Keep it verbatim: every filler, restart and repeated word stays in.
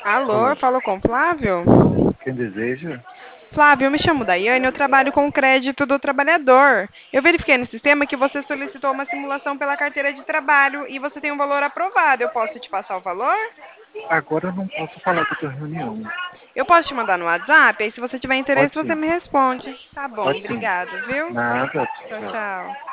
Alô, Alô, falou com Flávio? quem deseja? Flávio, eu me chamo Daiane, eu trabalho com o crédito do trabalhador. Eu verifiquei no sistema que você solicitou uma simulação pela carteira de trabalho e você tem um valor aprovado. Eu posso te passar o valor? Agora eu não posso falar que eu tô em reunião. Eu posso te mandar no WhatsApp? Aí, se você tiver interesse, Pode você sim, me responde. Tá bom, pode sim. obrigado, viu? Nada, Tchau, tchau. tchau.